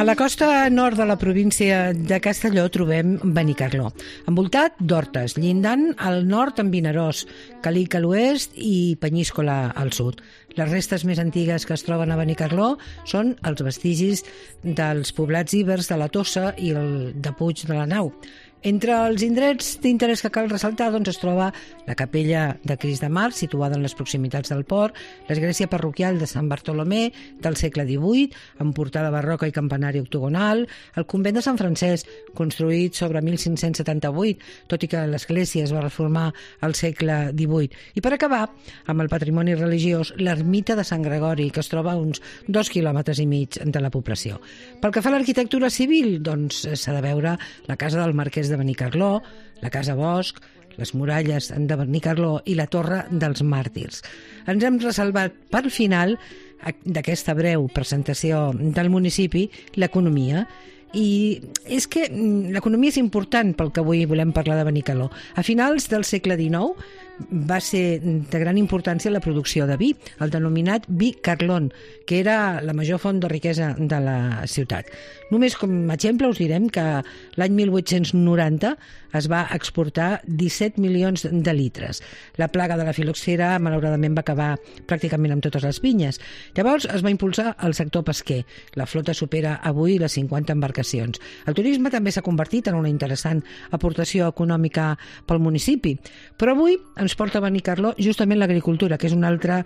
A la costa nord de la província de Castelló trobem Benicarló, envoltat d'hortes, llindant al nord amb Vinaròs, Calic a l'oest i Penyíscola al sud. Les restes més antigues que es troben a Benicarló són els vestigis dels poblats ibers de la Tossa i el de Puig de la Nau. Entre els indrets d'interès que cal ressaltar es troba la capella de Crist de Mar, situada en les proximitats del port, l'església parroquial de Sant Bartolomé del segle XVIII, amb portada barroca i campanari octogonal, el convent de Sant Francesc, construït sobre 1578, tot i que l'església es va reformar al segle XVIII. I per acabar, amb el patrimoni religiós, l'ermita de Sant Gregori, que es troba a uns 2,5 quilòmetres de la població. Pel que fa a l'arquitectura civil, s'ha de veure la casa del marquès de Benicarló, la Casa Bosch, les muralles de Benicarló i la Torre dels Màrtirs. Ens hem reservat per final d'aquesta breu presentació del municipi l'economia. I és que l'economia és important pel que avui volem parlar de Benicarló. A finals del segle XIX va ser de gran importància la producció de vi, el denominat vi Carlon, que era la major font de riquesa de la ciutat. Només com a exemple us direm que l'any 1890 es va exportar 17 milions de litres. La plaga de la filoxera malauradament va acabar pràcticament amb totes les vinyes. Llavors es va impulsar el sector pesquer. La flota supera avui les 50 embarcacions. El turisme també s'ha convertit en una interessant aportació econòmica pel municipi. Però avui ens porta a Benicarló justament l'agricultura, que és una altra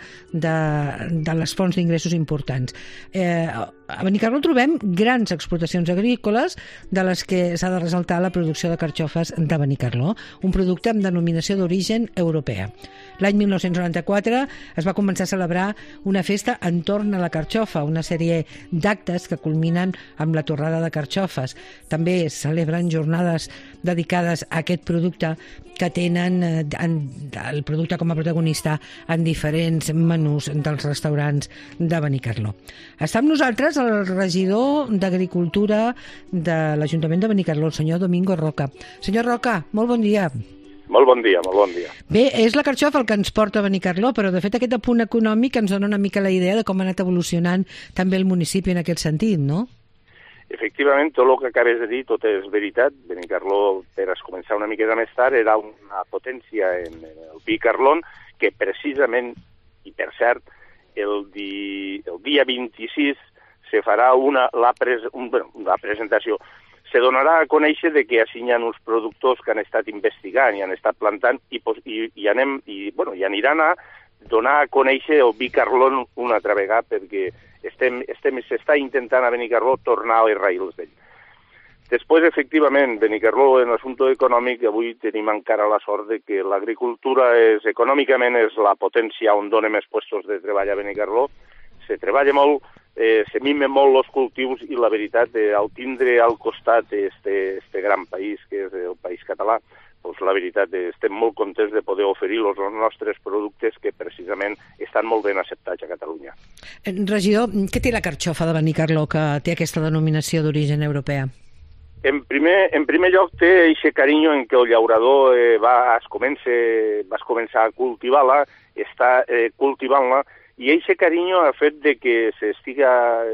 de les fonts d'ingressos importants. A Benicarló trobem grans exportacions agrícoles, de les que s'ha de ressaltar la producció de carxofes de Benicarló, un producte amb denominació d'origen europea. L'any 1994 es va començar a celebrar una festa entorn a la carxofa, una sèrie d'actes que culminen amb la torrada de carxofes. També es celebren jornades dedicades a aquest producte que tenen el producte com a protagonista en diferents menús dels restaurants de Benicarló. Està amb nosaltres el regidor d'Agricultura de l'Ajuntament de Benicarló, el senyor Domingo Roca. Senyor Roca, molt bon dia. Molt bon dia, molt bon dia. Bé, és la carxofa el que ens porta a Benicarló, però de fet aquest apunt econòmic ens dona una mica la idea de com ha anat evolucionant també el municipi en aquest sentit, no? Efectivament, tot el que acabes de dir, tot és veritat. Benicarló, per començar una miqueta més tard, era una potència en el vi Carlon, que precisament, i per cert, el dia 26 se farà la presentació. Se donarà a conèixer que així hi ha uns productors que han estat investigant i han estat plantant i aniran a donar a conèixer el vi Carlon una altra vegada, perquè s'està intentant a Benicarló tornar als raïls d'ell. Després, efectivament, Benicarló, en l'assumpte econòmic, avui tenim encara la sort de que l'agricultura econòmicament és la potència on dona més puestos de treball a Benicarló. Se treballa molt, se mimen molt els cultius i la veritat, al tindre al costat este gran país, que és el país català, doncs la veritat, estem molt contents de poder oferir els nostres productes que precisament estan molt ben acceptats a Catalunya. Regidor, què té la carxofa de Benicarló que té aquesta denominació d'origen europea? En primer lloc té aquest carinyo en què el llaurador vas començar a cultivar-la, està cultivant-la, i aquest carinyo ha fet que s'estiga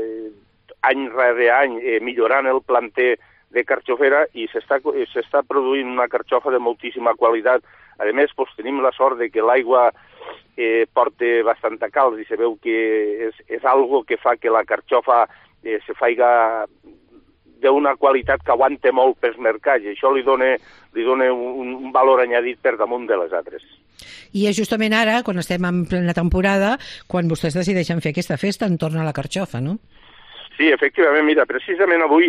any rere any millorant el planter de carxofera i s'està produint una carxofa de moltíssima qualitat. A més, tenim la sort de que l'aigua porta bastanta calç i se veu que és algo que fa que la carxofa se faiga d'una qualitat que aguanta molt pels mercats i això li dona un valor añadit per damunt de les altres. I és justament ara, quan estem en plena temporada, quan vostès decideixen fer aquesta festa entorn a la carxofa, no? Sí, efectivament, mira, precisament avui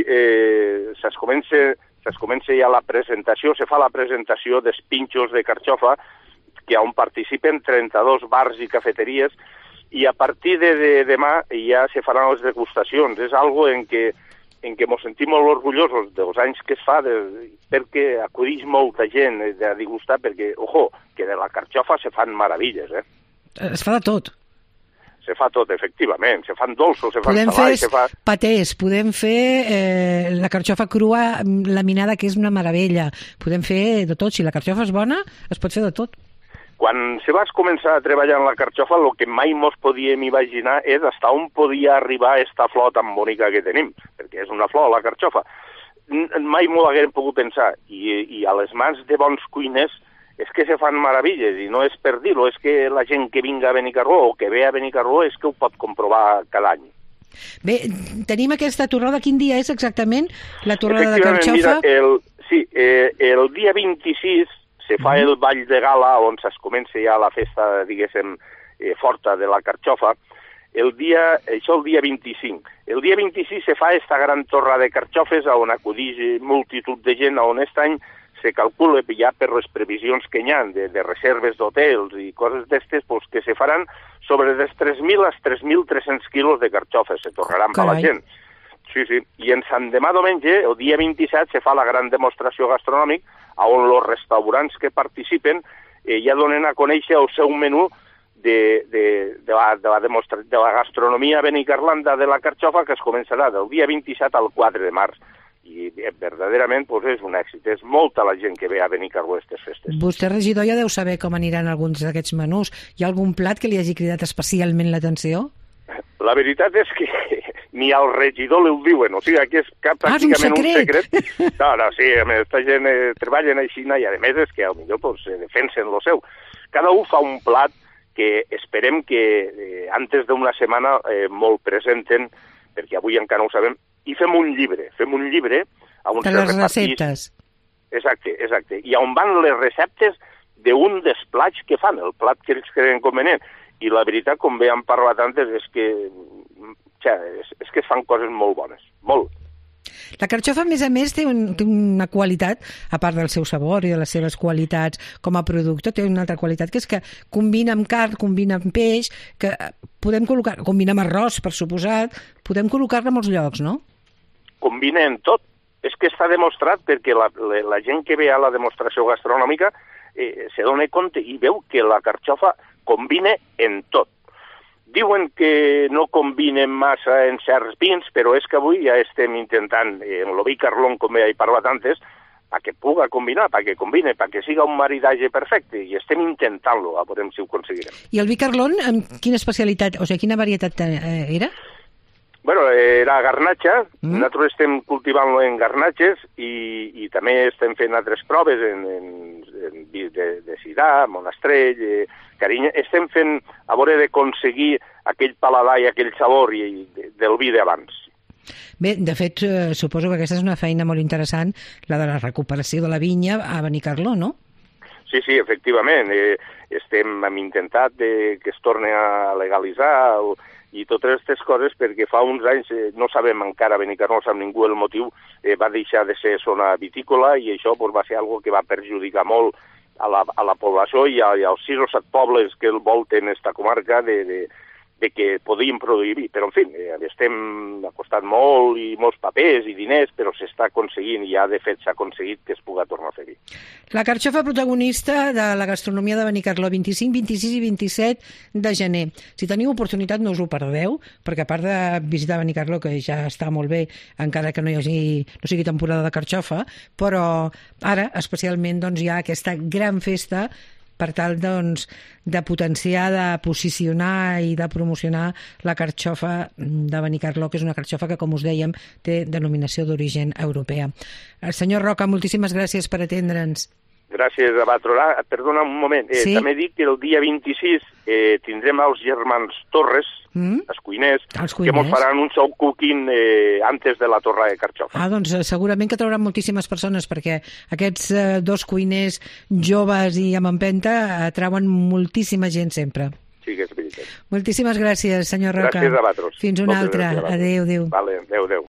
es comença ja la presentació, se fa la presentació dels pinxos de carxofa, que on participen 32 bars i cafeteries, i a partir de demà ja se faran les degustacions. És algo en què ens sentim molt orgullosos dels anys que es fa, perquè acudeix molta gent a degustar, perquè, que de la carxofa se fan meravilles, Es fa de tot. Se fa tot, efectivament. Se fan dolços, se fan salats. Podem fer patés, podem fer la carxofa crua laminada, que és una meravella. Podem fer de tot. Si la carxofa és bona, es pot fer de tot. Quan se vas començar a treballar en la carxofa, el que mai mos podíem imaginar és hasta on podia arribar esta flor tan bonica que tenim, perquè és una flor, la carxofa. Mai m'ho haguem pogut pensar, i a les mans de bons cuiners és que se fan meravilles, i no és per dir-ho, és que la gent que vinga a Benicarló o que ve a Benicarló és que ho pot comprovar cada any. Bé, tenim aquesta torrada, quin dia és exactament la torrada de carxofa? Mira, el dia 26 se fa el ball de gala, on es comença ja la festa, diguéssim, forta de la carxofa, el dia 25. El dia 26 se fa esta gran torra de carxofes on acudix multitud de gent, on aquest any se calcula ja per les previsions que hi ha de reserves d'hotels i coses d'estes, pues, que se faran sobre dels 3.000 als 3.300 quilos de carxofes, se tornaran per la gent. Sí. I en Sant Demà diumenge, el dia 27, se fa la gran demostració gastronòmica, on els restaurants que participen ja donen a conèixer el seu menú de la gastronomia benicarlanda de la carxofa, que es començarà del dia 27 al 4 de març. I verdaderament és un èxit. És molta la gent que ve a Benicarló a aquestes festes. Vostè, regidor, ja deu saber com aniran alguns d'aquests menús. Hi ha algun plat que li hagi cridat especialment l'atenció? La veritat és que ni al regidor li ho diuen, o sigui, que és pràcticament un secret. No, sí, aquesta gent treballen així, i a més és que potser defensen lo seu. Cada un fa un plat que esperem que antes d'una setmana molt presenten, perquè avui encara no ho sabem, i fem un llibre on de les receptes. Exacte, i on van les receptes d'un dels plats que fan, el plat que ells creen convenient. I la veritat, com bé han parlat antes, és que es fan coses molt bones, molt. La carxofa, a més, té una qualitat, a part del seu sabor i de les seves qualitats com a producte, té una altra qualitat, que és que combina amb carn, combina amb peix, que podem col·locar, combina amb arròs, per suposat, podem col·locar-la a molts llocs, no? Combina en tot. És que està demostrat perquè la gent que ve a la demostració gastronòmica se dona compte i veu que la carxofa combina en tot. Diuen que no combinen massa en certs vins, però és que avui ja estem intentant, en el vi Carlón, com he parlat antes, perquè puga combinar, perquè combine, perquè siga un maridatge perfecte, i estem intentant-lo, a veure si ho aconseguirem. I el vi Carlón, quina especialitat, o sigui, quina varietat era? Bueno, era garnatxa, nosaltres estem cultivant-lo en garnatxes i també estem fent altres proves en vi de Sidà, Monastrell, Carinya. Estem fent a veure d'aconseguir aquell paladar i aquell sabor del vi d'abans. Bé, de fet, suposo que aquesta és una feina molt interessant, la de la recuperació de la vinya a Benicarló, no? Sí, efectivament. Hem intentat que es torni a legalitzar i totes aquestes coses, perquè fa uns anys, no sabem encara, Benicarló no sap ningú el motiu, va deixar de ser zona vitícola i això va ser algo que va perjudicar molt a la població i als 6 o 7 pobles que el volten esta comarca de que podien produir vi. Però, en fi, ha costat molt i molts papers i diners, però s'està aconseguint i ja, de fet, s'ha aconseguit que es pugui tornar a fer vi. La carxofa protagonista de la gastronomia de Benicarló, 25, 26 i 27 de gener. Si teniu oportunitat, no us ho perdeu, perquè a part de visitar Benicarló, que ja està molt bé, encara que no sigui temporada de carxofa, però ara, especialment, hi ha aquesta gran festa per tal, de potenciar, de posicionar i de promocionar la carxofa de Benicarló, que és una carxofa que, com us dèiem, té denominació d'origen europea. Senyor Roca, moltíssimes gràcies per atendre'ns. Gràcies a vosaltres. Perdona un moment. Sí? També dic que el dia 26 tindrem els germans Torres, els cuiners, que ens faran un show cooking antes de la torra de carxofa. Doncs segurament que trauran moltíssimes persones, perquè aquests dos cuiners joves i amb empenta atrauen moltíssima gent sempre. Sí, que és veritat. Moltíssimes gràcies, senyor Roca. Gràcies a vosaltres. Fins una altra. Adéu. Vale, adéu.